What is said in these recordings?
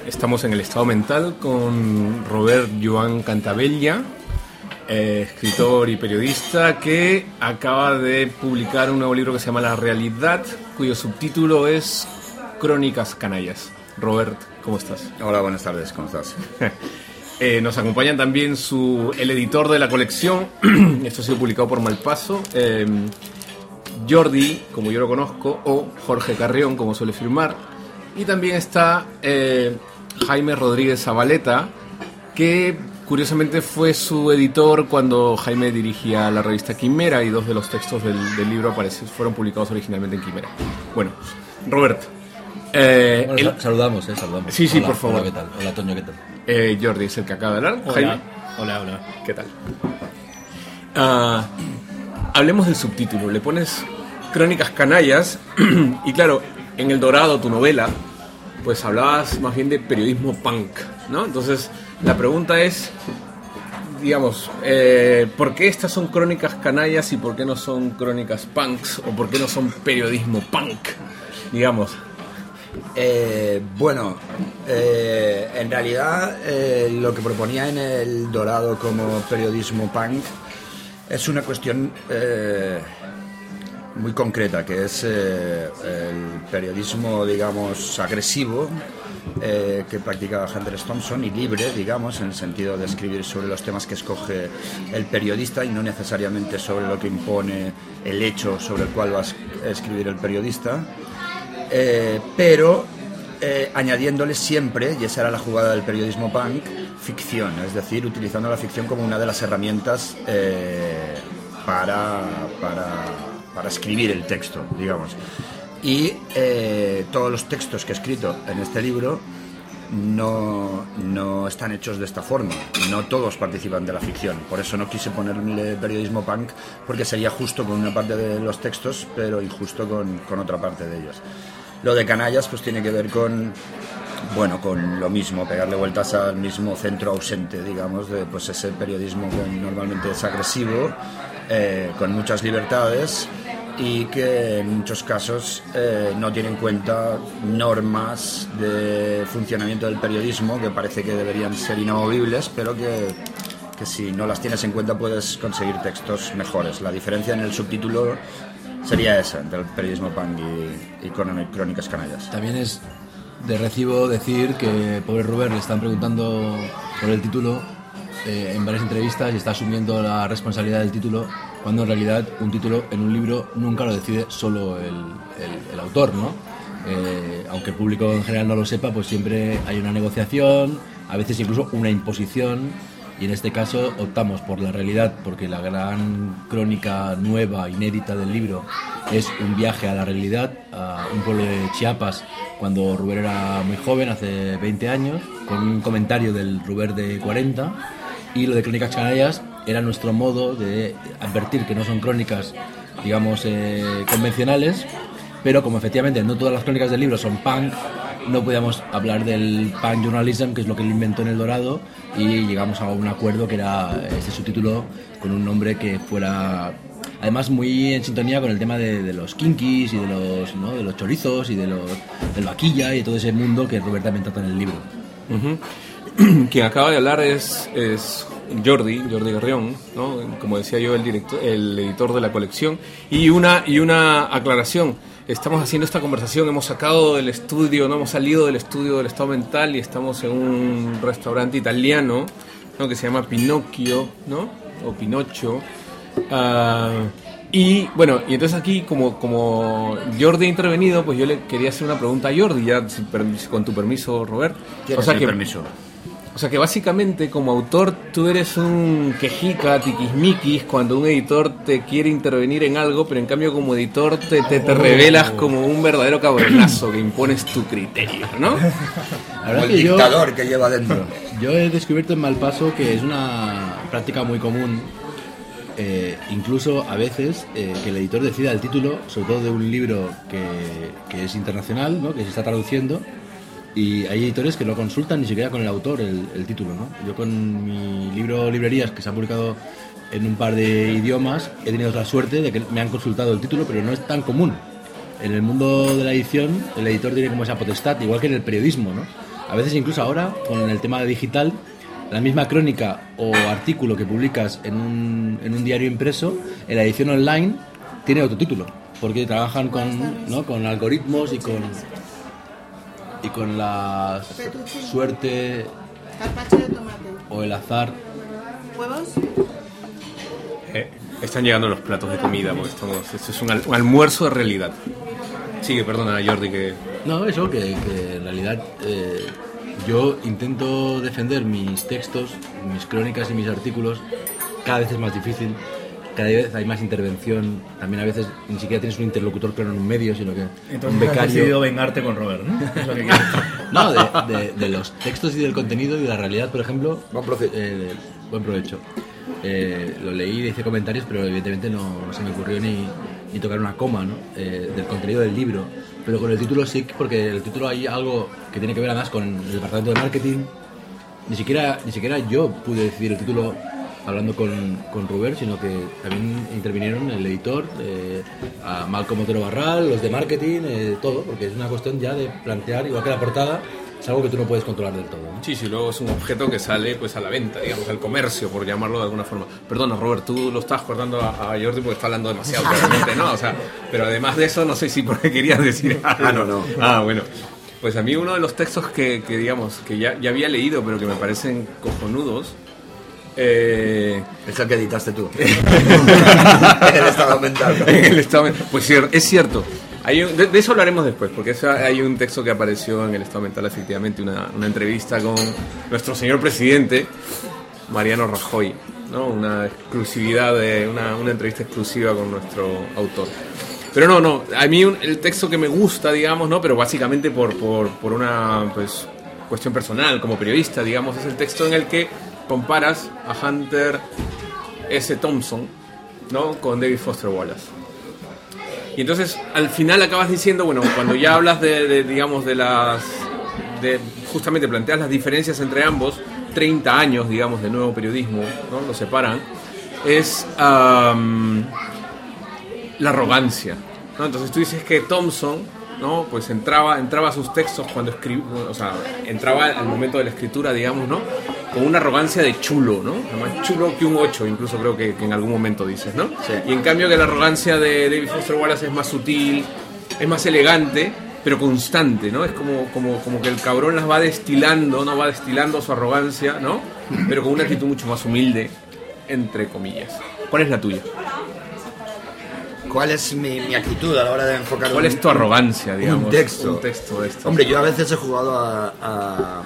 Estamos en el estado mental con Robert Joan Cantabella, escritor y periodista que acaba de publicar un nuevo libro que se llama La Realidad, cuyo subtítulo es Crónicas Canallas. Robert, ¿cómo estás? Hola, buenas tardes, ¿cómo estás? Nos acompañan también el editor de la colección, esto ha sido publicado por Malpaso, Jordi, como yo lo conozco, o Jorge Carrión, como suele firmar, y también está Jaime Rodríguez Zabaleta, que curiosamente fue su editor cuando Jaime dirigía la revista Quimera, y dos de los textos del libro fueron publicados originalmente en Quimera. Bueno, Robert. Saludamos. Sí, hola, por favor. Hola, ¿qué tal? Hola, Toño, ¿qué tal? Jordi es el que acaba de hablar. Hola. Jaime. Hola. ¿Qué tal? Hablemos del subtítulo. Le pones Crónicas Canallas y claro, en El Dorado, tu novela, pues hablabas más bien de periodismo punk, ¿no? Entonces, la pregunta es, digamos, ¿por qué estas son crónicas canallas y por qué no son crónicas punks? ¿O por qué no son periodismo punk, digamos? En realidad lo que proponía en El Dorado como periodismo punk es una cuestión muy concreta, que es el periodismo, digamos, agresivo que practicaba Hunter S. Thompson, y libre, digamos, en el sentido de escribir sobre los temas que escoge el periodista y no necesariamente sobre lo que impone el hecho sobre el cual va a escribir el periodista. Pero añadiéndole siempre, y esa era la jugada del periodismo punk, ficción, es decir, utilizando la ficción como una de las herramientas para escribir el texto, digamos. Y todos los textos que he escrito en este libro no están hechos de esta forma, no todos participan de la ficción, por eso no quise ponerle periodismo punk, porque sería justo con una parte de los textos pero injusto con otra parte de ellos. Lo de canallas pues tiene que ver con lo mismo, pegarle vueltas al mismo centro ausente, digamos, de pues ese periodismo que normalmente es agresivo, con muchas libertades, y que en muchos casos no tiene en cuenta normas de funcionamiento del periodismo que parece que deberían ser inamovibles, pero que si no las tienes en cuenta puedes conseguir textos mejores. La diferencia en el subtítulo sería esa, entre el periodismo punk y Crónicas Canallas. También es de recibo decir que pobre Robert le están preguntando por el título en varias entrevistas y está asumiendo la responsabilidad del título, cuando en realidad un título en un libro nunca lo decide solo el autor, ¿no? Aunque el público en general no lo sepa, pues siempre hay una negociación, a veces incluso una imposición, y en este caso optamos por La Realidad porque la gran crónica nueva, inédita del libro es un viaje a la realidad, a un pueblo de Chiapas cuando Robert era muy joven, hace 20 años, con un comentario del Robert de 40, y lo de Crónicas Canallas era nuestro modo de advertir que no son crónicas, digamos, convencionales, pero como efectivamente no todas las crónicas del libro son punk, no podíamos hablar del punk journalism, que es lo que él inventó en El Dorado, y llegamos a un acuerdo que era este subtítulo con un nombre que fuera además muy en sintonía con el tema de los kinkis y de los chorizos y del vaquilla y todo ese mundo que Robert también trata en el libro. Uh-huh. Quien acaba de hablar es Jordi Garrión, ¿no? Como decía yo, el editor de la colección. Y una aclaración. Estamos haciendo esta conversación, hemos sacado del estudio, no hemos salido del estudio del estado mental y estamos en un restaurante italiano, ¿no? Que se llama Pinocchio, ¿no? O Pinocho. Y entonces aquí, como Jordi ha intervenido, pues yo le quería hacer una pregunta a Jordi, ya con tu permiso, Robert. Permiso. O sea que básicamente como autor tú eres un quejica, tiquismiquis, cuando un editor te quiere intervenir en algo, pero en cambio como editor te revelas como un verdadero cabronazo que impones tu criterio, ¿no? Como el dictador que lleva dentro. Yo he descubierto en Malpaso que es una práctica muy común, incluso a veces, que el editor decida el título, sobre todo de un libro que es internacional, ¿no? Que se está traduciendo. Y hay editores que no consultan ni siquiera con el autor el título, ¿no? Yo con mi libro Librerías, que se ha publicado en un par de idiomas, he tenido la suerte de que me han consultado el título, pero no es tan común. En el mundo de la edición, el editor tiene como esa potestad, igual que en el periodismo, ¿no? A veces incluso ahora, con el tema digital, la misma crónica o artículo que publicas en un diario impreso, en la edición online tiene otro título, porque trabajan con algoritmos y con la suerte Carpaccio de tomate. o el azar. ¿Huevos? Están llegando los platos de comida, porque esto es un almuerzo de realidad. Sigue, perdona, Jordi, que... No, eso, que en realidad yo intento defender mis textos, mis crónicas y mis artículos. Cada vez es más difícil, cada vez hay más intervención. También a veces ni siquiera tienes un interlocutor claro en un medio, sino que Entonces un becario. has decidido vengarte con Robert, ¿no? Es lo que quieres. No, de los textos y del contenido y de la realidad, por ejemplo. Buen provecho. Lo leí, hice comentarios, pero evidentemente no se me ocurrió ni tocar una coma, ¿no? Del contenido del libro. Pero con el título sí, porque el título hay algo que tiene que ver además con el departamento de marketing. Ni siquiera yo pude decidir el título hablando con Robert, sino que también intervinieron el editor, a Malcolm Otero Barral, los de marketing, todo, porque es una cuestión ya de plantear, igual que la portada, es algo que tú no puedes controlar del todo, ¿no? Sí, luego es un objeto que sale pues a la venta, digamos, al comercio, por llamarlo de alguna forma. Perdona, Robert, tú lo estás cortando a Jordi porque está hablando demasiado, claramente, ¿no? O sea, pero además de eso, no sé si porque querías decir algo. No. Bueno. Pues a mí uno de los textos que digamos, que ya había leído, pero que me parecen cojonudos, Es el que editaste tú. En el estado mental. En el estado mental. Pues es cierto. De eso hablaremos después, porque hay un texto que apareció en el estado mental, efectivamente, una entrevista con nuestro señor presidente, Mariano Rajoy, ¿no? Una exclusividad, una entrevista exclusiva con nuestro autor. Pero no, a mí el texto que me gusta, digamos, ¿no? Pero básicamente por una pues, cuestión personal, como periodista, digamos, es el texto en el que comparas a Hunter S. Thompson, ¿no? Con David Foster Wallace. Y entonces al final acabas diciendo, bueno, cuando ya hablas digamos, justamente planteas las diferencias entre ambos, 30 años, digamos, de nuevo periodismo, ¿no? Los separan, es la arrogancia, ¿no? Entonces tú dices que Thompson, ¿no? Pues entraba a sus textos cuando escribía, o sea, entraba al momento de la escritura, digamos, ¿no? Con una arrogancia de chulo, ¿no? Más chulo que un 8, incluso creo que en algún momento dices, ¿no? Sí. Y en cambio que la arrogancia de David Foster Wallace es más sutil, es más elegante, pero constante, ¿no? Es como que el cabrón las va destilando, ¿no? Va destilando su arrogancia, ¿no? Pero con una actitud mucho más humilde, entre comillas. ¿Cuál es la tuya? ¿Cuál es mi actitud a la hora de enfocar ¿Cuál es tu arrogancia, digamos? Un texto de esto. Hombre, yo a veces he jugado a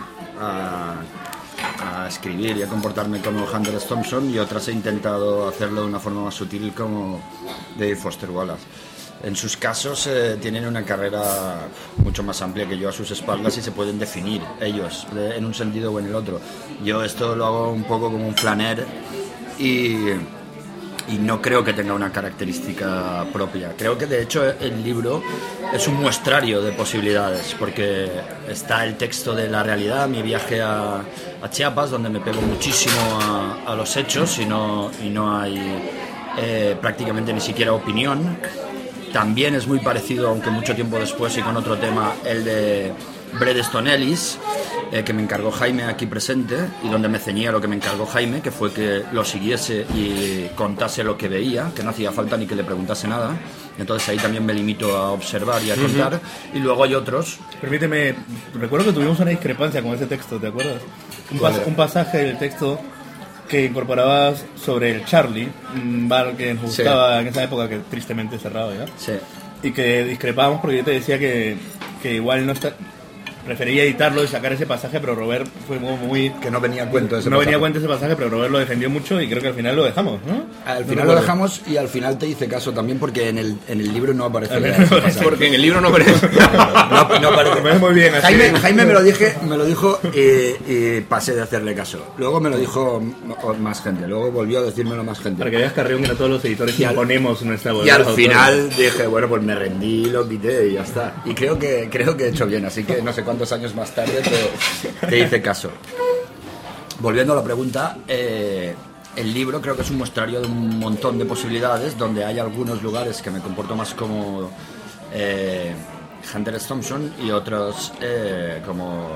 escribir y a comportarme como Hunter S. Thompson, y otras he intentado hacerlo de una forma más sutil como David Foster Wallace. En sus casos tienen una carrera mucho más amplia que yo a sus espaldas y se pueden definir ellos en un sentido o en el otro. Yo esto lo hago un poco como un flaner y no creo que tenga una característica propia. Creo que de hecho el libro es un muestrario de posibilidades, porque está el texto de la realidad, mi viaje a Chiapas, donde me pego muchísimo a los hechos y no hay prácticamente ni siquiera opinión. También es muy parecido, aunque mucho tiempo después y con otro tema, el de Bret Easton Ellis, que me encargó Jaime aquí presente, y donde me ceñía lo que me encargó Jaime, que fue que lo siguiese y contase lo que veía, que no hacía falta ni que le preguntase nada. Entonces ahí también me limito a observar y a contar. Y luego hay otros. Permíteme, recuerdo que tuvimos una discrepancia con ese texto, ¿te acuerdas? Un pasaje del texto que incorporabas sobre el Charlie, un bar que nos gustaba en esa época, que tristemente cerrado ya. Sí. Y que discrepábamos porque yo te decía que igual no está... Prefería editarlo y sacar ese pasaje, pero Robert fue muy... Que no venía a cuento ese No pasaje. venía a cuento ese pasaje, pero Robert lo defendió mucho y creo que al final lo dejamos, ¿no? Al No final lo recuerdo. dejamos, y al final te hice caso también, porque en el libro no aparece ese pasaje. Porque en el libro no aparece. No aparece. Me parece muy bien así. Jaime me lo dijo y pasé de hacerle caso. Luego me lo dijo más gente, luego volvió a decírmelo más gente. Para que veas, Carrión, que no todos los editores imponemos nuestra Y voluntad. al final dije, bueno, pues me rendí, lo quité y ya está. Y creo que he hecho bien, así que no sé cuántos años más tarde te hice caso. Volviendo a la pregunta, el libro creo que es un muestrario de un montón de posibilidades, donde hay algunos lugares que me comporto más como Hunter S. Thompson y otros como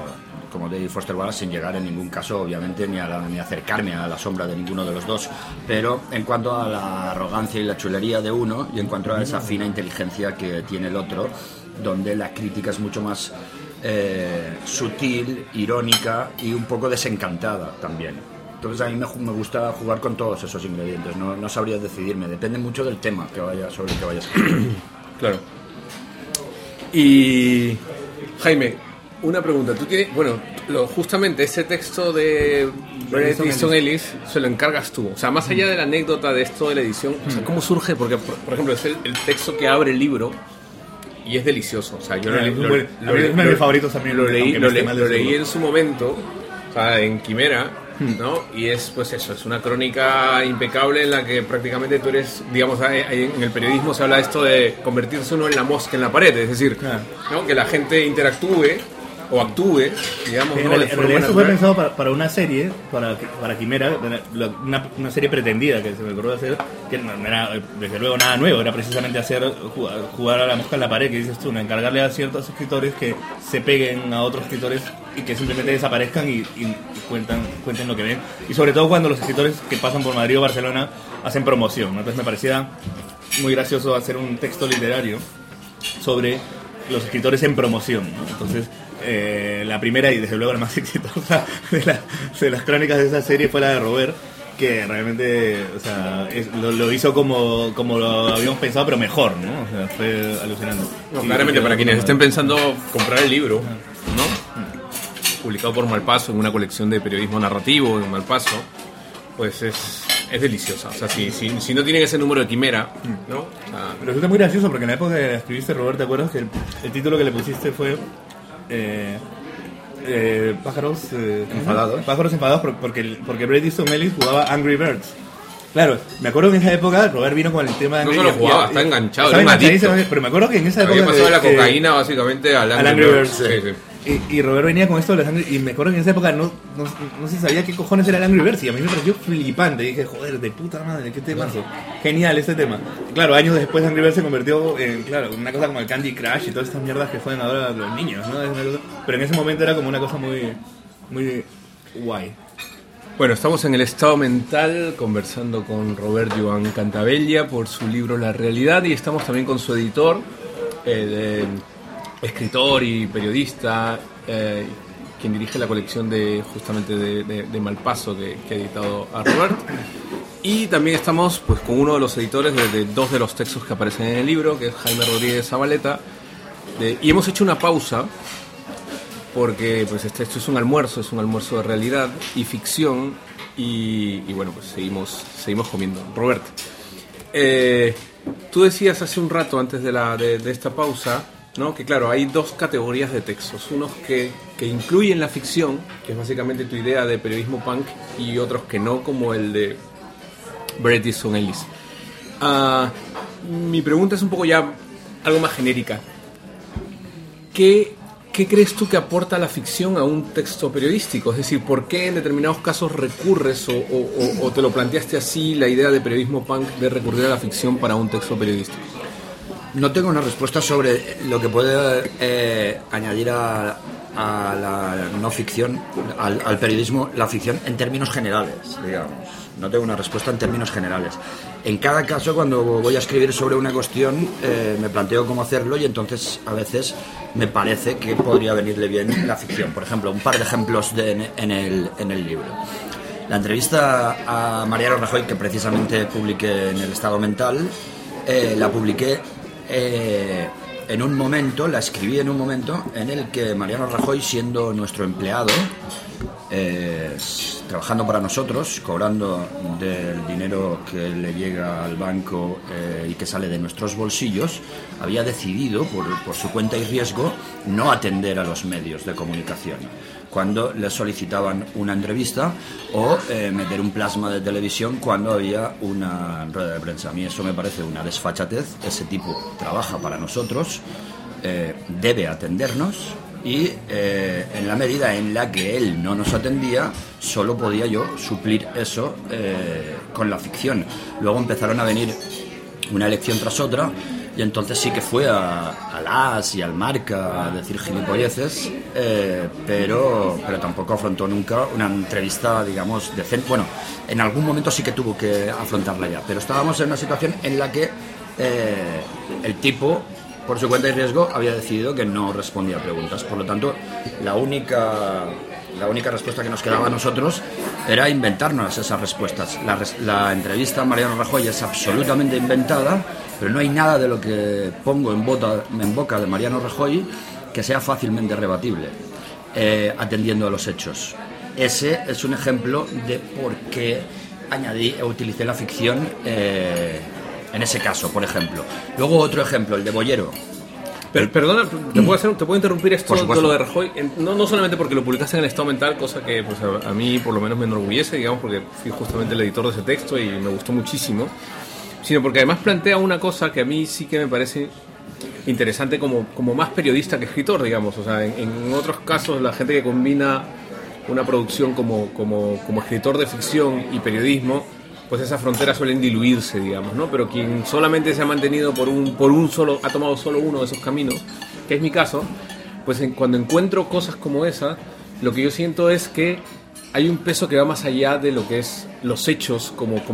como David Foster Wallace, sin llegar en ningún caso, obviamente, ni acercarme a la sombra de ninguno de los dos, pero en cuanto a la arrogancia y la chulería de uno, y en cuanto a esa fina inteligencia que tiene el otro, donde la crítica es mucho más sutil, irónica y un poco desencantada también. Entonces a mí me gusta jugar con todos esos ingredientes, no sabría decidirme, depende mucho del tema sobre el que vaya a escribir. Claro. Y Jaime, una pregunta, tú tienes, justamente ese texto de Bret Easton Ellis se lo encargas tú, o sea, más allá de la anécdota de esto de la edición, o sea, ¿cómo surge? Porque, por ejemplo, es el texto que abre el libro y es delicioso, o sea, yo es uno de mis favoritos también. Lo leí en su momento, o sea, en Quimera, ¿no? Y es, pues eso, es una crónica impecable en la que prácticamente tú eres, digamos, en el periodismo se habla de esto de convertirse uno en la mosca en la pared, es decir, ¿no? Que la gente interactúe o actúe, digamos, en ¿no? realidad eso fue pensado para una serie, para Quimera, una serie pretendida que se me ocurrió hacer, que no era desde luego nada nuevo, era precisamente jugar a la mosca en la pared, que dices tú, encargarle a ciertos escritores que se peguen a otros escritores y que simplemente desaparezcan y cuenten lo que ven, y sobre todo cuando los escritores que pasan por Madrid o Barcelona hacen promoción, ¿no? Entonces me parecía muy gracioso hacer un texto literario sobre los escritores en promoción, ¿no? Entonces la primera y desde luego la más exitosa de las crónicas de esa serie fue la de Robert, que realmente, o sea, lo hizo como lo habíamos pensado, pero mejor, ¿no? O sea, fue alucinante. No, claramente, para quienes estén pensando comprar el libro, ¿no? Publicado por Malpaso en una colección de periodismo narrativo en Malpaso, pues es deliciosa. O sea, si no tienen ese número de Quimera, ¿no? O sea, pero resulta muy gracioso porque en la época que escribiste, Robert, ¿te acuerdas que el título que le pusiste fue Pájaros Enfadados? Pájaros enfadados porque Bret Easton Ellis jugaba Angry Birds. Claro, me acuerdo que en esa época Robert vino con el tema de Angry Birds. No solo jugaba, está enganchado, era un adicto. Pero me acuerdo que en esa época había pasado de la cocaína básicamente al Angry Birds. Sí. Y Robert venía con esto de las Angry, y me acuerdo que en esa época no se sabía qué cojones era el Angry Birds, y a mí me pareció flipante. Dije, joder, de puta madre, qué temazo. Genial este tema. Y claro, años después Angry Birds se convirtió en, una cosa como el Candy Crush y todas estas mierdas que juegan ahora los niños, ¿no? Pero en ese momento era como una cosa muy, muy guay. Bueno, estamos en el estado mental conversando con Robert Joan Cantabella por su libro La Realidad, y estamos también con su editor, escritor y periodista, quien dirige la colección justamente de Malpaso que ha editado a Robert. Y también estamos pues con uno de los editores de dos de los textos que aparecen en el libro, que es Jaime Rodríguez Zabaleta. Y hemos hecho una pausa porque pues esto es un almuerzo de realidad y ficción, y bueno, pues seguimos comiendo. Robert, tú decías hace un rato antes de esta pausa, ¿no? Que claro, hay dos categorías de textos, unos que incluyen la ficción, que es básicamente tu idea de periodismo punk, y otros que no, como el de Bret Easton Ellis. Mi pregunta es un poco ya algo más genérica. ¿Qué crees tú que aporta la ficción a un texto periodístico? Es decir, ¿por qué en determinados casos recurres o te lo planteaste así, la idea de periodismo punk, de recurrir a la ficción para un texto periodístico? No tengo una respuesta sobre lo que puede añadir a la no ficción, al periodismo, la ficción en términos generales, digamos. No tengo una respuesta en términos generales. En cada caso, cuando voy a escribir sobre una cuestión, me planteo cómo hacerlo, y entonces a veces me parece que podría venirle bien la ficción. Por ejemplo, un par de ejemplos en el libro. La entrevista a Mariano Rajoy, que precisamente publiqué en El Estado Mental, la publiqué en un momento, la escribí en un momento en el que Mariano Rajoy, siendo nuestro empleado, trabajando para nosotros, cobrando del dinero que le llega al banco y que sale de nuestros bolsillos, había decidido, por su cuenta y riesgo, no atender a los medios de comunicación cuando le solicitaban una entrevista, o meter un plasma de televisión cuando había una rueda de prensa. A mí eso me parece una desfachatez. Ese tipo trabaja para nosotros, debe atendernos, y en la medida en la que él no nos atendía, solo podía yo suplir eso con la ficción. Luego empezaron a venir una elección tras otra, Y entonces sí que fue al AS y al Marca a decir gilipolleces, pero tampoco afrontó nunca una entrevista, digamos, decente. Bueno, en algún momento sí que tuvo que afrontarla ya, pero estábamos en una situación en la que el tipo, por su cuenta y riesgo, había decidido que no respondía a preguntas. Por lo tanto, la única respuesta que nos quedaba a nosotros era inventarnos esas respuestas. La entrevista a Mariano Rajoy es absolutamente inventada, pero no hay nada de lo que pongo en boca de Mariano Rajoy que sea fácilmente rebatible, atendiendo a los hechos. Ese es un ejemplo de por qué utilicé la ficción en ese caso, por ejemplo. Luego otro ejemplo, el de Boyero. Pero, perdona, ¿te puedo interrumpir esto de lo de Rajoy? No solamente porque lo publicaste en el Estado Mental, cosa que pues, a mí por lo menos me enorgullece, digamos, porque fui justamente el editor de ese texto y me gustó muchísimo, sino porque además plantea una cosa que a mí sí que me parece interesante como más periodista que escritor, digamos. O sea, en otros casos la gente que combina una producción como escritor de ficción y periodismo, pues esas fronteras suelen diluirse, digamos, ¿no? Pero quien solamente se ha mantenido ha tomado solo uno de esos caminos, que es mi caso, pues cuando encuentro cosas como esa, lo que yo siento es que hay un peso que va más allá de lo que es los hechos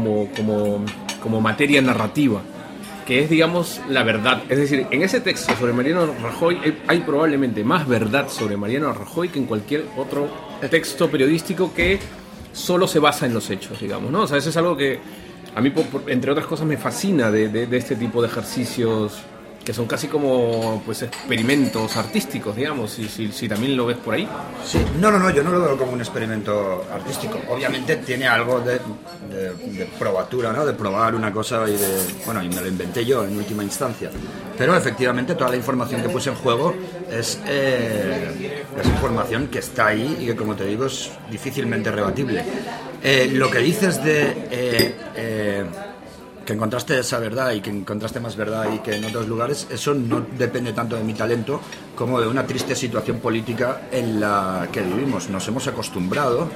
como materia narrativa, que es, digamos, la verdad. Es decir, en ese texto sobre Mariano Rajoy hay probablemente más verdad sobre Mariano Rajoy que en cualquier otro texto periodístico que solo se basa en los hechos, digamos, ¿no? O sea, eso es algo que a mí, entre otras cosas, me fascina de este tipo de ejercicios que son casi como pues experimentos artísticos, digamos, si también lo ves por ahí. Sí, no, yo no lo veo como un experimento artístico. Obviamente tiene algo de probatura, ¿no? De probar una cosa y me lo inventé yo en última instancia. Pero efectivamente toda la información que puse en juego es información que está ahí y que, como te digo, es difícilmente rebatible. Lo que dices que encontraste esa verdad y que encontraste más verdad y que en otros lugares, eso no depende tanto de mi talento como de una triste situación política en la que vivimos. Nos hemos acostumbrado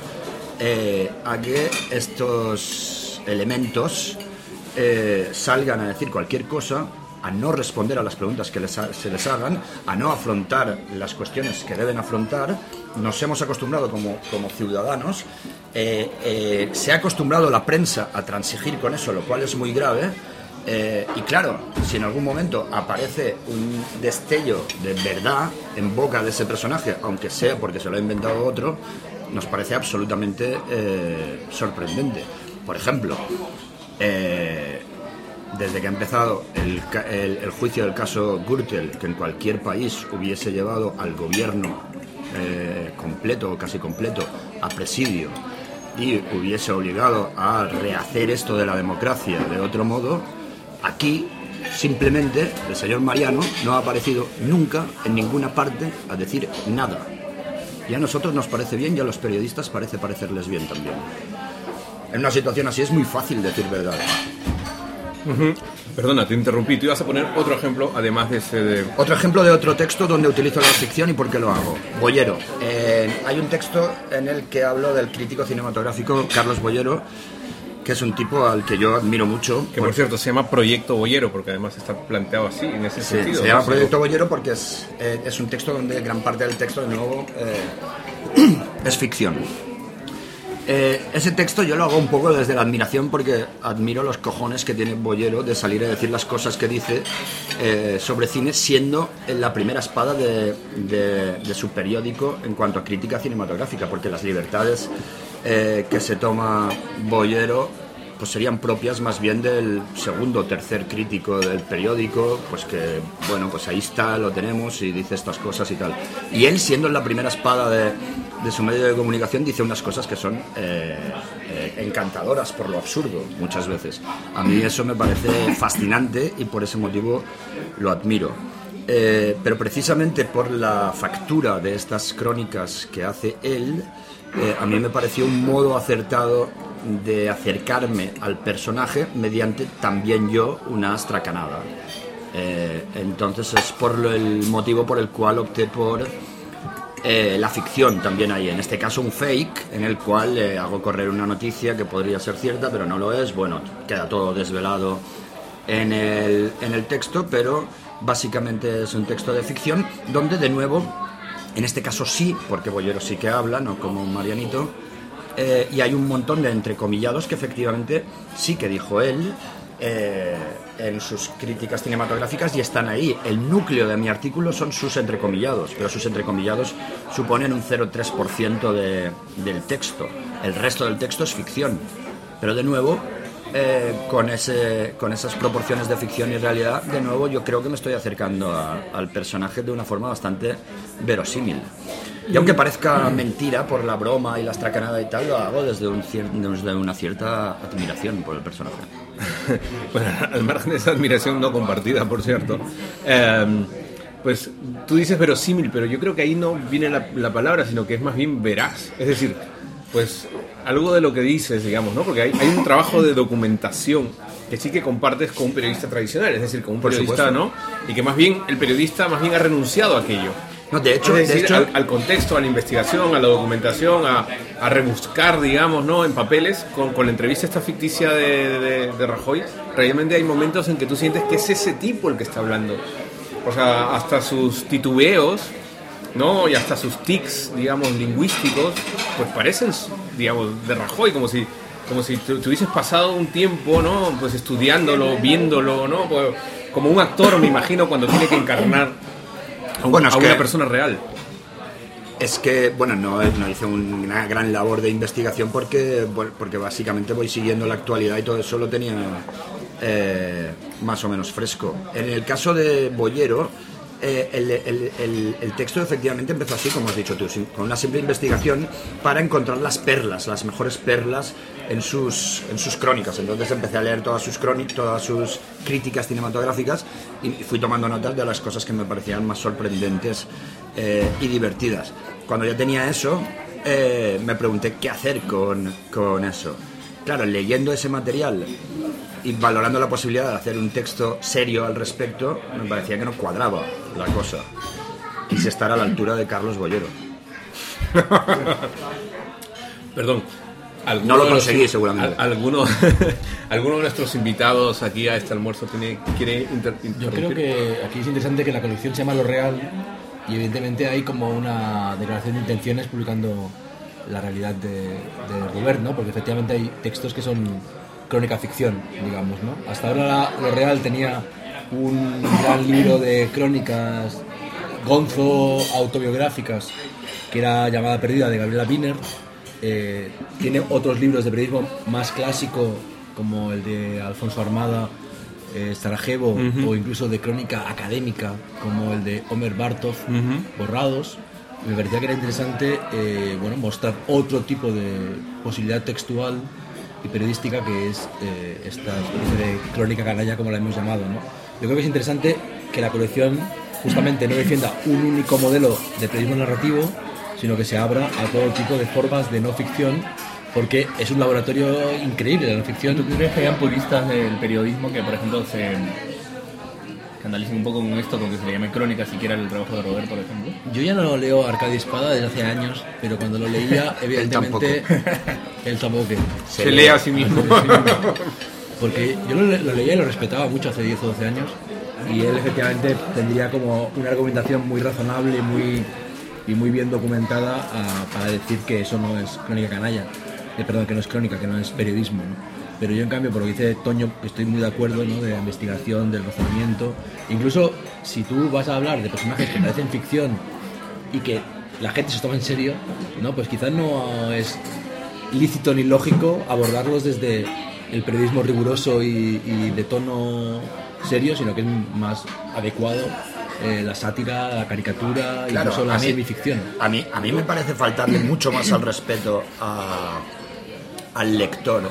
a que estos elementos salgan a decir cualquier cosa, a no responder a las preguntas que se les hagan, a no afrontar las cuestiones que deben afrontar. Nos hemos acostumbrado como ciudadanos, se ha acostumbrado la prensa a transigir con eso, lo cual es muy grave. Y claro, si en algún momento aparece un destello de verdad en boca de ese personaje, aunque sea porque se lo ha inventado otro, nos parece absolutamente sorprendente. Por ejemplo, desde que ha empezado el juicio del caso Gürtel, que en cualquier país hubiese llevado al gobierno completo o casi completo a presidio y hubiese obligado a rehacer esto de la democracia de otro modo, aquí simplemente el señor Mariano no ha aparecido nunca en ninguna parte a decir nada. Y a nosotros nos parece bien y a los periodistas parece parecerles bien también. En una situación así es muy fácil decir verdad. Uh-huh. Perdona, te interrumpí. Tú ibas a poner otro ejemplo, además de ese... Otro ejemplo de otro texto donde utilizo la ficción y por qué lo hago. Boyero. Hay un texto en el que hablo del crítico cinematográfico Carlos Boyero, que es un tipo al que yo admiro mucho. Que por cierto se llama Proyecto Boyero, porque además está planteado así, en ese sentido. Se llama Proyecto Boyero porque es un texto donde gran parte del texto, de nuevo, es ficción. Ese texto yo lo hago un poco desde la admiración, porque admiro los cojones que tiene Boyero de salir a decir las cosas que dice sobre cine, siendo la primera espada de su periódico en cuanto a crítica cinematográfica, porque las libertades que se toma Boyero pues serían propias más bien del segundo o tercer crítico del periódico, pues que, bueno, pues ahí está, lo tenemos y dice estas cosas y tal. Y él, siendo la primera espada de su medio de comunicación, dice unas cosas que son encantadoras por lo absurdo, muchas veces. A mí eso me parece fascinante y por ese motivo lo admiro. Pero precisamente por la factura de estas crónicas que hace él, a mí me pareció un modo acertado de acercarme al personaje mediante también yo una astracanada. Entonces es el motivo por el cual opté por la ficción también ahí, en este caso un fake en el cual hago correr una noticia que podría ser cierta pero no lo es. Bueno, queda todo desvelado en el texto, pero básicamente es un texto de ficción donde, de nuevo, en este caso sí, porque Bollero sí que habla, no como Marianito, y hay un montón de entrecomillados que efectivamente sí que dijo él en sus críticas cinematográficas y están ahí. El núcleo de mi artículo son sus entrecomillados, pero sus entrecomillados suponen un 0,3% del texto. El resto del texto es ficción, pero de nuevo, con esas proporciones de ficción y realidad, de nuevo yo creo que me estoy acercando al personaje de una forma bastante verosímil. Y aunque parezca mentira por la broma y la estracanada y tal, lo hago desde una cierta admiración por el personaje. Bueno, al margen de esa admiración no compartida, por cierto, pues tú dices verosímil, pero yo creo que ahí no viene la palabra, sino que es más bien veraz. Es decir, pues algo de lo que dices, digamos, ¿no? Porque hay un trabajo de documentación que sí que compartes con un periodista tradicional, es decir, con un periodista, ¿no? Y que más bien el periodista más bien ha renunciado a aquello. No, de hecho, al contexto, a la investigación, a la documentación, a rebuscar, digamos, ¿no? En papeles, con la entrevista esta ficticia de Rajoy, realmente hay momentos en que tú sientes que es ese tipo el que está hablando. O sea, hasta sus titubeos, ¿no? Y hasta sus tics, digamos, lingüísticos, pues parecen, digamos, de Rajoy, como si tú hubieses pasado un tiempo, ¿no? Pues estudiándolo, viéndolo, ¿no? Pues, como un actor, me imagino, cuando tiene que encarnar a una persona real. Es que, bueno, no hice una gran labor de investigación porque básicamente voy siguiendo la actualidad y todo eso lo tenía más o menos fresco. En el caso de Bollero, el texto efectivamente empezó así, como has dicho tú, con una simple investigación para encontrar las perlas, las mejores perlas en sus crónicas. Entonces empecé a leer todas sus críticas cinematográficas y fui tomando notas de las cosas que me parecían más sorprendentes y divertidas. Cuando ya tenía eso, me pregunté qué hacer con eso. Claro, leyendo ese material y valorando la posibilidad de hacer un texto serio al respecto, me parecía que no cuadraba la cosa. Quise estar a la altura de Carlos Bollero. Perdón. No lo conseguí, seguramente. ¿Alguno de nuestros invitados aquí a este almuerzo quiere interrumpir? Yo creo que aquí es interesante que la colección se llama Lo Real y evidentemente hay como una declaración de intenciones publicando la realidad de Robert, ¿no? Porque efectivamente hay textos que son crónica ficción, digamos, ¿no? Hasta ahora Lo Real tenía un gran libro de crónicas gonzo autobiográficas que era Llamada Perdida de Gabriela Wiener. Tiene otros libros de periodismo más clásico como el de Alfonso Armada, Sarajevo, o incluso de crónica académica como el de Omer Bartov, Borrados. Me parecía que era interesante mostrar otro tipo de posibilidad textual y periodística que es esta especie de crónica canalla, como la hemos llamado, ¿no? Yo creo que es interesante que la colección justamente no defienda un único modelo de periodismo narrativo, sino que se abra a todo tipo de formas de no ficción, porque es un laboratorio increíble la no ficción. ¿Tú crees que hayan puristas del periodismo que, por ejemplo, se escandalicen un poco con esto, con que se le llame crónica siquiera el trabajo de Robert, por ejemplo? Yo ya no leo Arcadio Espada desde hace años, pero cuando lo leía, evidentemente... Él tampoco. Se lee a sí mismo. Porque yo lo leía y lo respetaba mucho hace 10 o 12 años, y él efectivamente tendría como una argumentación muy razonable y muy bien documentada para decir que eso no es crónica canalla. Perdón, que no es crónica, que no es periodismo, ¿no? Pero yo, en cambio, por lo que dice Toño, estoy muy de acuerdo, ¿no? De la investigación, del razonamiento. Incluso si tú vas a hablar de personajes que parecen ficción y que la gente se toma en serio, ¿no? Pues quizás no es lícito ni lógico abordarlos desde el periodismo riguroso y de tono serio, sino que es más adecuado la sátira, la caricatura, claro, incluso la semificción. A mí me parece faltarle mucho más al respeto al lector.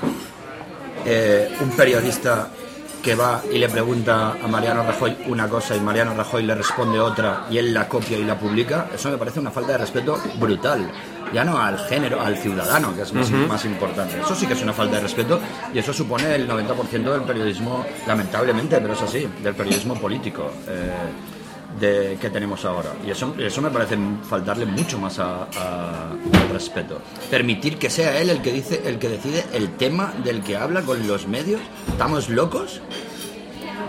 Un periodista que va y le pregunta a Mariano Rajoy una cosa y Mariano Rajoy le responde otra y él la copia y la publica, eso me parece una falta de respeto brutal. Ya no al género, al ciudadano, que es más importante. Eso sí que es una falta de respeto y eso supone el 90% del periodismo, lamentablemente, pero es así, del periodismo político que tenemos ahora. Y eso me parece faltarle mucho más al respeto. Permitir que sea él el que decide el tema del que habla con los medios. ¿Estamos locos?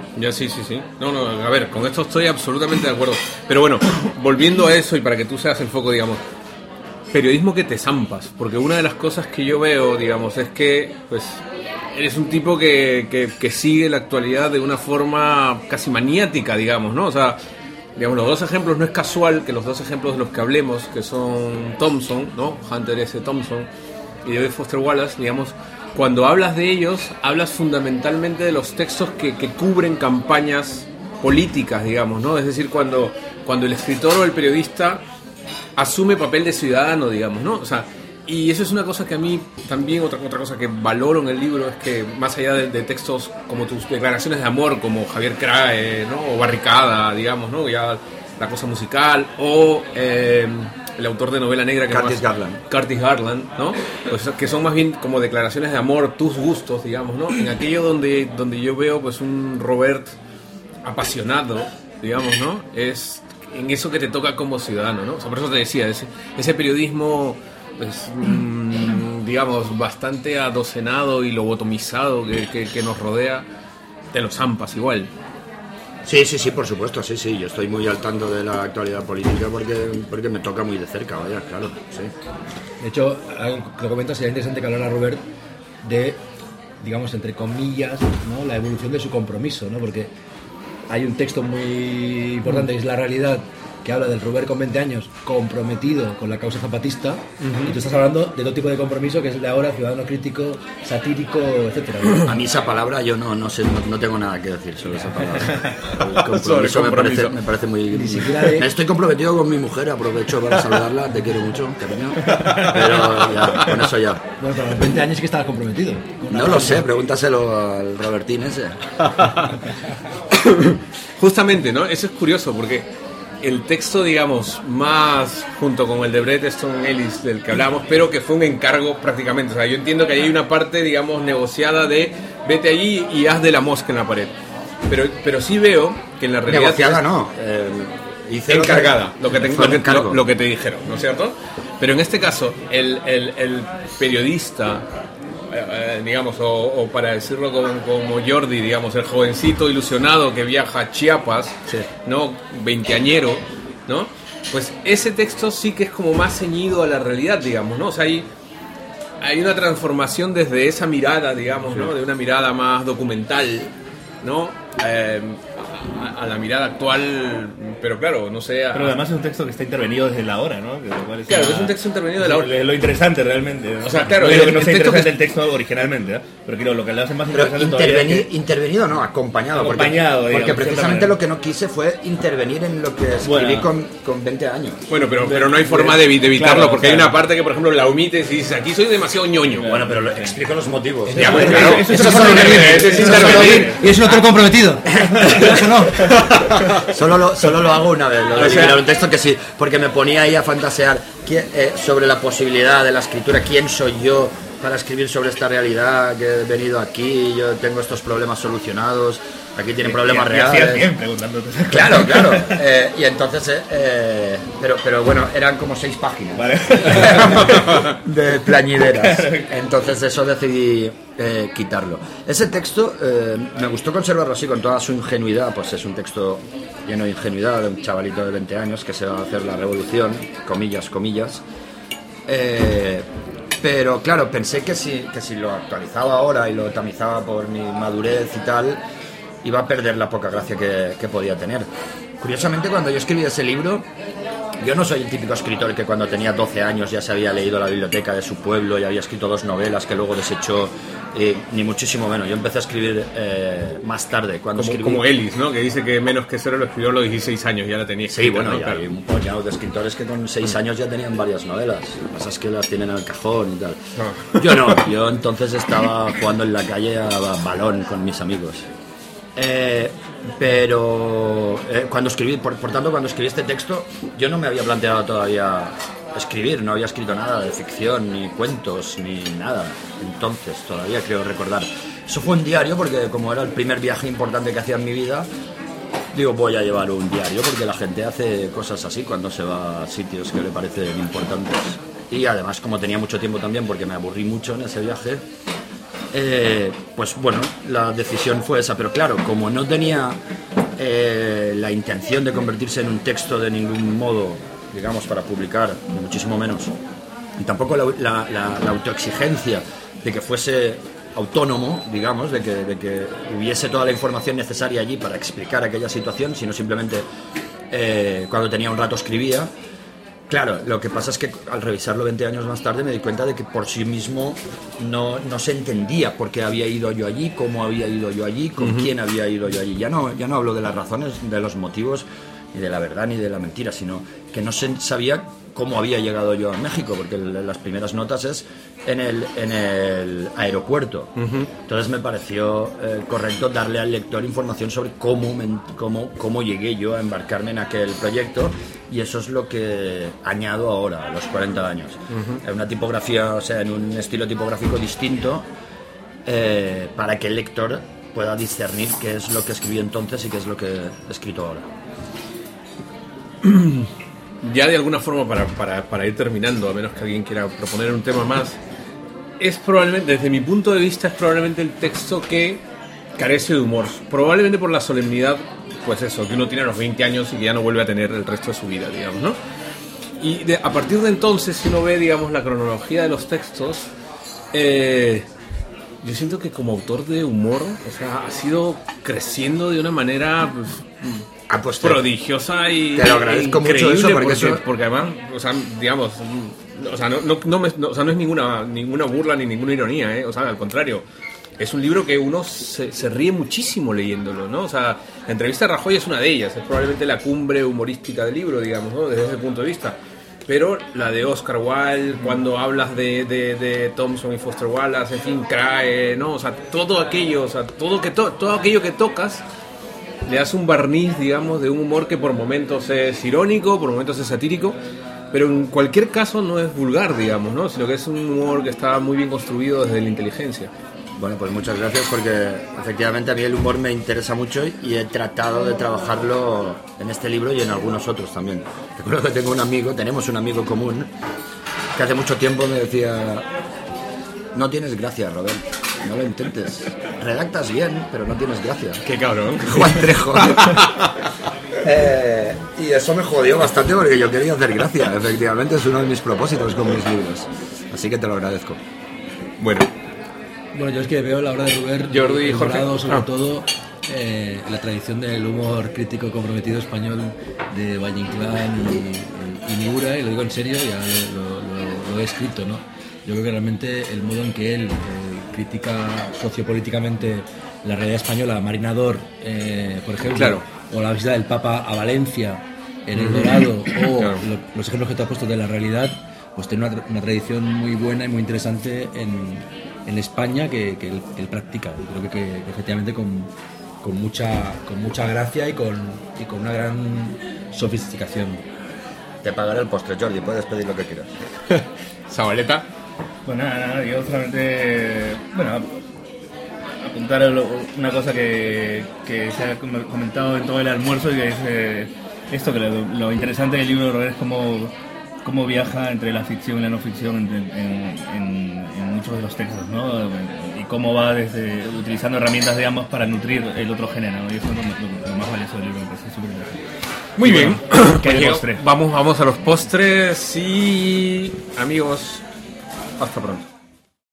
Ya, sí. No, a ver, con esto estoy absolutamente de acuerdo. Pero bueno, volviendo a eso y para que tú seas el foco, digamos, periodismo que te zampas, porque una de las cosas que yo veo, digamos, es que, pues, eres un tipo que sigue la actualidad de una forma casi maniática, digamos, ¿no? O sea, digamos, los dos ejemplos, no es casual que los dos ejemplos de los que hablemos, que son Thompson, ¿no? Hunter S. Thompson y David Foster Wallace, digamos, cuando hablas de ellos, hablas fundamentalmente de los textos que cubren campañas políticas, digamos, ¿no? Es decir, cuando el escritor o el periodista asume papel de ciudadano, digamos, ¿no? O sea, y eso es una cosa que a mí también, otra cosa que valoro en el libro, es que más allá de textos como tus declaraciones de amor, como Javier Crae, ¿no? O Barricada, digamos, ¿no? Ya la cosa musical, o el autor de novela negra, que Curtis Garland, ¿no? Pues, que son más bien como declaraciones de amor, tus gustos, digamos, ¿no? En aquello donde yo veo pues un Robert apasionado, digamos, ¿no? Es en eso que te toca como ciudadano, ¿no? O sea, por eso te decía, ese periodismo, pues, digamos, bastante adocenado y lobotomizado que nos rodea, te lo zampas igual. Sí, por supuesto, sí, yo estoy muy al tanto de la actualidad política porque me toca muy de cerca, vaya, claro, sí. De hecho, lo comentas, sería interesante que hablara Robert de, digamos, entre comillas, ¿no? La evolución de su compromiso, ¿no? Porque hay un texto muy importante, que es La realidad, que habla del Robert con 20 años comprometido con la causa zapatista, y tú estás hablando de otro tipo de compromiso, que es el de ahora, ciudadano crítico, satírico, etcétera, ¿no? A mí esa palabra yo no sé, no tengo nada que decir sobre esa palabra. El compromiso me parece muy... Me estoy comprometido con mi mujer, aprovecho para saludarla, te quiero mucho, cariño, pero ya, con eso ya. Bueno, pero a los 20 años sí que estabas comprometido. No lo sé, pregúntaselo al Robertín ese. Justamente, ¿no? Eso es curioso, porque el texto, digamos, más junto con el de Bret Easton Ellis del que hablamos, pero que fue un encargo prácticamente. O sea, yo entiendo que ahí hay una parte, digamos, negociada de vete allí y haz de la mosca en la pared. Pero sí veo que en la realidad... Negociada no. Encargada, lo que te dijeron, ¿no es cierto? Pero en este caso, el periodista... digamos, o para decirlo como Jordi, digamos, el jovencito ilusionado que viaja a Chiapas, sí, ¿no? Veinteañero, ¿no? Pues ese texto sí que es como más ceñido a la realidad, digamos, ¿no? O sea, hay una transformación desde esa mirada, digamos, ¿no? De una mirada más documental, ¿no? A la mirada actual, pero claro, no sé... Pero además es un texto que está intervenido desde la hora, ¿no? Claro, es un texto intervenido de la hora. Es lo interesante realmente, ¿no? O sea, claro... No digo que no sea interesante el texto originalmente, ¿eh? Pero quiero, lo que le hace más interesante todavía... Intervenido no, acompañado, porque digamos, precisamente lo que no quise fue intervenir en lo que escribí con 20 años. Bueno, pero no hay forma de evitarlo, claro, porque hay una parte que, por ejemplo, la omites y dices, aquí soy demasiado ñoño. Bueno, pero explico los motivos. Ya, pues claro, eso es intervenir. Y es un otro comprometido. Eso no. Solo lo hago una vez, lo de eliminar un texto que sí, porque me ponía ahí a fantasear sobre la posibilidad de la escritura, quién soy yo para escribir sobre esta realidad, que he venido aquí, yo tengo estos problemas solucionados, aquí tienen problemas reales. Bien, preguntándote. Claro. Y entonces, pero bueno, eran como 6 páginas, ¿vale? De plañideras. Entonces eso decidí quitarlo. Ese texto me gustó conservarlo así, con toda su ingenuidad, pues es un texto lleno de ingenuidad de un chavalito de 20 años que se va a hacer la revolución, comillas. Pero claro, pensé que si lo actualizaba ahora y lo tamizaba por mi madurez y tal, iba a perder la poca gracia que podía tener. Curiosamente, cuando yo escribí ese libro, yo no soy el típico escritor que cuando tenía 12 años ya se había leído la biblioteca de su pueblo y había escrito 2 novelas que luego desechó, ni muchísimo menos. Yo empecé a escribir más tarde, como Ellis, ¿no? Que dice que Menos que Cero lo escribió a los 16 años, ya la tenía escrita. Sí, bueno, ¿no? ya hay un puñado de escritores que con 6 años ya tenían varias novelas. Lo que pasa es que las tienen en el cajón y tal. No. Yo entonces estaba jugando en la calle a balón con mis amigos. Pero cuando escribí, por tanto, cuando escribí este texto, yo no me había planteado todavía escribir, no había escrito nada de ficción, ni cuentos, ni nada. Entonces, todavía creo recordar. Eso fue un diario, porque como era el primer viaje importante que hacía en mi vida, digo, voy a llevar un diario, porque la gente hace cosas así cuando se va a sitios que le parecen importantes. Y además, como tenía mucho tiempo también, porque me aburrí mucho en ese viaje, pues bueno, la decisión fue esa. Pero claro, como no tenía la intención de convertirse en un texto de ningún modo, digamos, para publicar, ni muchísimo menos, y tampoco la autoexigencia de que fuese autónomo, digamos, de que hubiese toda la información necesaria allí para explicar aquella situación, sino simplemente cuando tenía un rato escribía. Claro, lo que pasa es que al revisarlo 20 años más tarde me di cuenta de que por sí mismo no se entendía por qué había ido yo allí, cómo había ido yo allí, con quién había ido yo allí. Ya no hablo de las razones, de los motivos, ni de la verdad, ni de la mentira, sino que no se sabía cómo había llegado yo a México, porque las primeras notas es en el aeropuerto. Entonces me pareció correcto darle al lector información sobre cómo llegué yo a embarcarme en aquel proyecto, y eso es lo que añado ahora, a los 40 años. En una tipografía, o sea, en un estilo tipográfico distinto, para que el lector pueda discernir qué es lo que escribí entonces y qué es lo que he escrito ahora. Ya de alguna forma, para ir terminando, a menos que alguien quiera proponer un tema más, es probablemente, desde mi punto de vista, es probablemente el texto que carece de humor. Probablemente por la solemnidad, pues eso, que uno tiene a los 20 años y que ya no vuelve a tener el resto de su vida, digamos, ¿no? Y a partir de entonces, si uno ve, digamos, la cronología de los textos, yo siento que como autor de humor, o sea, ha sido creciendo de una manera... pues prodigiosa y te lo agradezco mucho eso, porque además, o sea, digamos, o sea, no es ninguna burla ni ninguna ironía, o sea, al contrario, es un libro que uno se ríe muchísimo leyéndolo, ¿no? O sea, la entrevista de Rajoy es una de ellas, es probablemente la cumbre humorística del libro, digamos, ¿no? Desde ese punto de vista. Pero la de Oscar Wilde, cuando hablas de Thompson y Foster Wallace, en fin, Crae, ¿no? O sea, todo aquello, o sea, todo aquello que tocas le das un barniz, digamos, de un humor que por momentos es irónico, por momentos es satírico, pero en cualquier caso no es vulgar, digamos, ¿no? Sino que es un humor que está muy bien construido desde la inteligencia. Bueno, pues muchas gracias, porque efectivamente a mí el humor me interesa mucho y he tratado de trabajarlo en este libro y en algunos otros también. Recuerdo que tenemos un amigo común que hace mucho tiempo me decía: no tienes gracia, Robert, no lo intentes. Redactas bien, pero no tienes gracia. ¡Qué cabrón! Juan Trejo. Y eso me jodió bastante porque yo quería hacer gracia. Efectivamente es uno de mis propósitos con mis libros. Así que te lo agradezco. Bueno, yo es que veo la obra de Rubén, Jordi y Jorge, sobre todo la tradición del humor crítico comprometido español de Valle Inclán y Miura, y lo digo en serio, ya lo he escrito, ¿no? Yo creo que realmente el modo en que él critica sociopolíticamente la realidad española, Marinador, por ejemplo, claro, o la visita del Papa a Valencia, en El Dorado, o claro, los ejemplos que te has puesto de la realidad, pues tiene una tradición muy buena y muy interesante en España que él practica. Yo creo que efectivamente con mucha gracia y con una gran sofisticación. Te pagaré el postre, Jordi, puedes pedir lo que quieras. Zabaleta. Pues nada, yo solamente, apuntar una cosa que se ha comentado en todo el almuerzo, y que es esto, que lo interesante del libro de Robert es cómo viaja entre la ficción y la no ficción en muchos de los textos, ¿no? Y cómo va utilizando herramientas de ambos para nutrir el otro género, ¿no? Y eso es lo más valioso del libro, me parece súper interesante. Muy bien, pues vamos a los postres y amigos, hasta pronto.